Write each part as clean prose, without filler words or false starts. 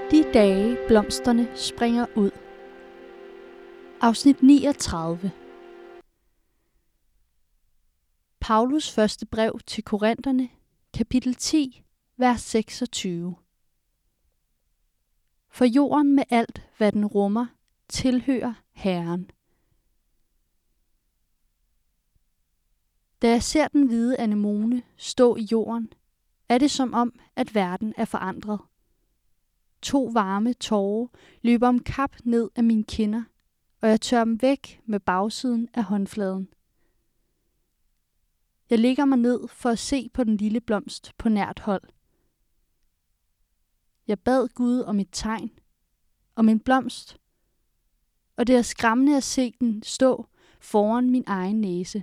De dage blomsterne springer ud. Afsnit 39. Paulus første brev til Korinterne, kapitel 10, vers 26. For jorden med alt, hvad den rummer, tilhører Herren. Da jeg ser den hvide anemone stå i jorden, er det som om, at verden er forandret. 2 varme tårer løber om kap ned af mine kinder, og jeg tørrer dem væk med bagsiden af håndfladen. Jeg lægger mig ned for at se på den lille blomst på nært hold. Jeg bad Gud om et tegn, om en blomst, og det er skræmmende at se den stå foran min egen næse.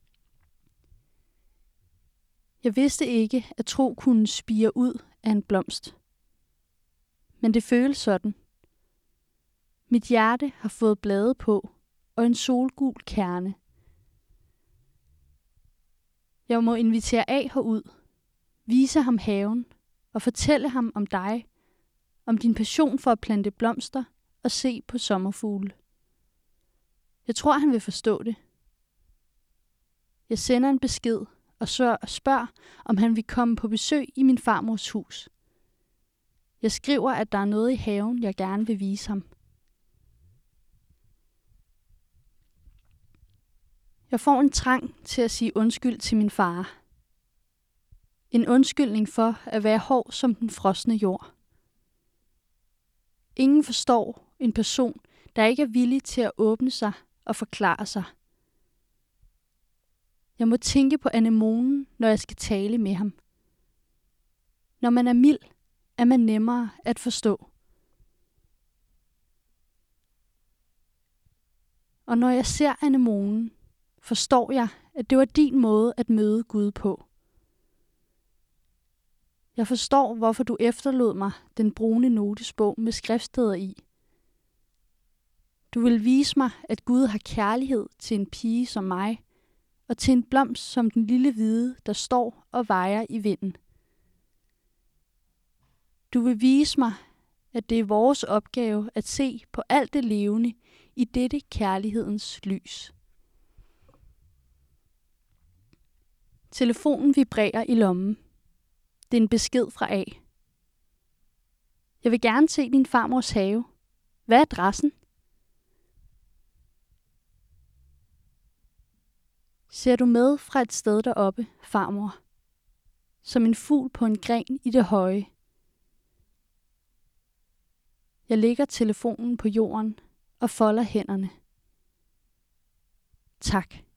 Jeg vidste ikke, at tro kunne spire ud af en blomst. Men det føles sådan. Mit hjerte har fået blade på og en solgul kerne. Jeg må invitere A herud, vise ham haven og fortælle ham om dig, om din passion for at plante blomster og se på sommerfugle. Jeg tror, han vil forstå det. Jeg sender en besked og spørger, om han vil komme på besøg i min farmors hus. Jeg skriver, at der er noget i haven, jeg gerne vil vise ham. Jeg får en trang til at sige undskyld til min far. En undskyldning for at være hård som den frosne jord. Ingen forstår en person, der ikke er villig til at åbne sig og forklare sig. Jeg må tænke på anemonen, når jeg skal tale med ham. Når man er mild, er man nemmere at forstå. Og når jeg ser anemonen, forstår jeg, at det var din måde at møde Gud på. Jeg forstår, hvorfor du efterlod mig den brune notesbog med skriftsteder i. Du vil vise mig, at Gud har kærlighed til en pige som mig, og til en blomst som den lille hvide, der står og vejer i vinden. Du vil vise mig, at det er vores opgave at se på alt det levende i dette kærlighedens lys. Telefonen vibrerer i lommen. Det er en besked fra A. Jeg vil gerne se din farmors have. Hvad er adressen? Ser du med fra et sted deroppe, farmor? Som en fugl på en gren i det høje. Jeg lægger telefonen på jorden og folder hænderne. Tak.